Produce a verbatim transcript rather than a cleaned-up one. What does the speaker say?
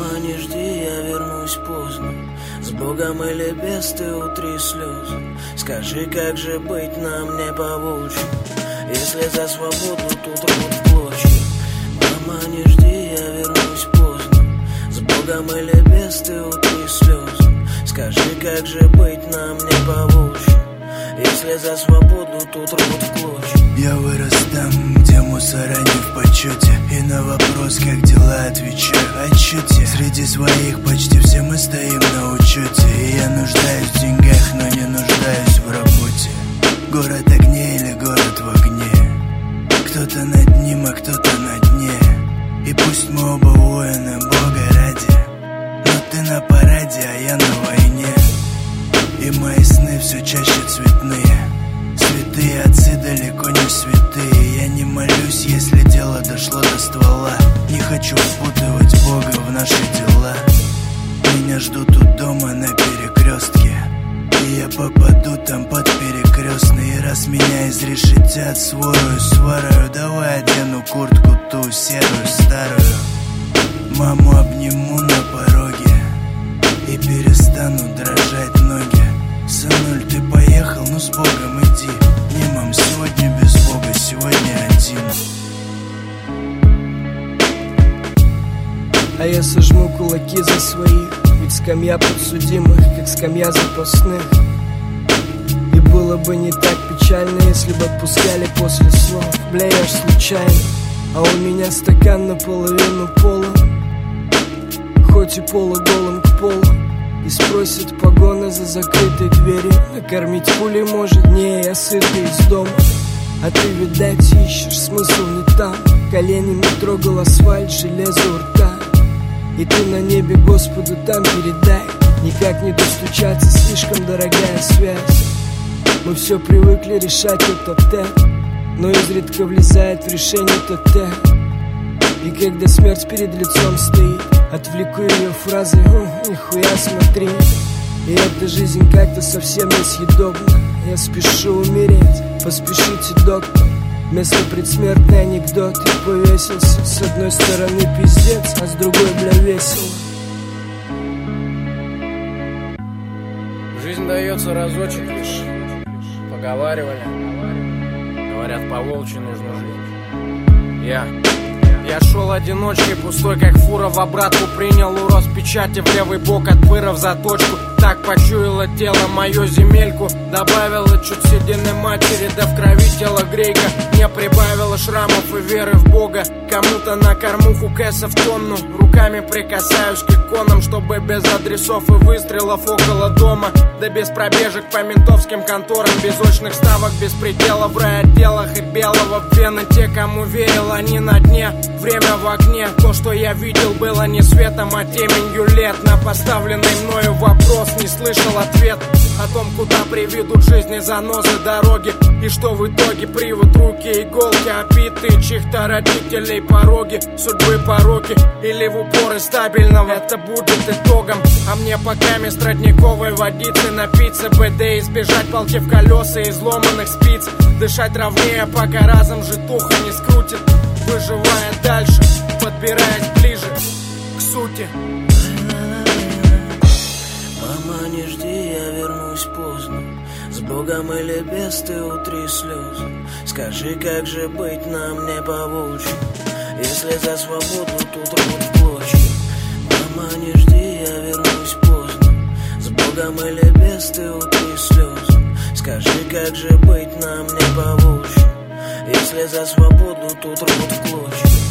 Мама, не жди, я вернусь поздно. С Богом или без, ты утри слезы. Скажи, как же быть нам не по волчьи, если за свободу тут рвут в клочья. Мама, не жди, я вернусь поздно. С Богом или без, ты утри слезы. Скажи, как же быть нам не по волчьи, если за свободу тут рвут в клочья. Я вырос там, где мусора не в почете, и на вопрос, как дела, отвечаю отчете. Среди своих почти все мы стоим на учете, и я нуждаюсь в деньгах, но не нуждаюсь в работе. Город огней или город в огне, кто-то над ним, а кто-то на дне. И пусть мы оба воины Бога ради, но ты на параде, а я на войне. И мои сны все чаще цветные. Святые отцы далеко не святые. Я не молюсь, если дело дошло до ствола. Не хочу впутывать Бога в наши дела. Меня ждут у дома на перекрестке, и я попаду там под перекрестный. И раз меня изрешетят сворою сварою, давай одену куртку ту серую старую. Маму обниму на пороге и перестану дрожать ноги. Сынуль, ты поехал, ну с Богом иди. Не, мам, сегодня без Бога, сегодня один. А я сожму кулаки за своих, ведь скамья подсудимых, как скамья запасных. И было бы не так печально, если бы отпускали после слов. Бля, я ж случайно, а у меня стакан наполовину полон, хоть и полуголым к полу. И спросят погоны за закрытой дверью. Накормить пулей может, не, я сытый из дома. А ты, видать, ищешь смысл не там. Коленями трогал асфальт, железо у рта. И ты на небе Господу там передай. Никак не достучаться, слишком дорогая связь. Мы все привыкли решать тет-а-тет, но изредка влезает в решение тет-тет. И когда смерть перед лицом стоит, отвлеку ее фразой: нихуя смотри. И эта жизнь как-то совсем несъедобна. Я спешу умереть, поспешите, доктор. Вместо предсмертный анекдот. Я повесился, с одной стороны пиздец, а с другой, бля, весело. Жизнь дается разочек лишь. Поговаривали, говорят, по волчьи нужно жить. Я Я шел одиночкой, пустой как фура. В обратку принял урос печати в левый бок от пыра в заточку. Так почуяло тело мою земельку. Добавило чуть седины матери, да в крови тело грейка. Не прибавило шрамов и веры в Бога. Кому-то на кормуху кэса в тонну. Руками прикасаюсь к иконам, чтобы без адресов и выстрелов около дома. Да без пробежек по ментовским конторам, без очных ставок, без предела в райотделах и белого в вены. Те, кому верил, они на дне. Время в окне, то, что я видел, было не светом, а теменью лет. На поставленный мною вопрос не слышал ответ о том, куда приведут жизни занозы дороги. И что в итоге привод руки, иголки, опитые чьих-то родителей пороги, судьбы пороки или в упоры стабильного. Это будет итогом, а мне пока мест родниковой водицы напиться, БД избежать палки в колеса и изломанных спиц. Дышать ровнее, пока разом житуха не скрутит, выживая дальше, подбираясь ближе к сути. Мама, не жди, я вернусь поздно. С Богом или без, ты утри слезы. Скажи, как же быть нам не по волчьи, если за свободу тут рвут в клочья. Мама, не жди, я вернусь поздно. С Богом или без, ты утри слезы. Скажи, как же быть нам не по волчьи, если за свободу тут рвут в клочья.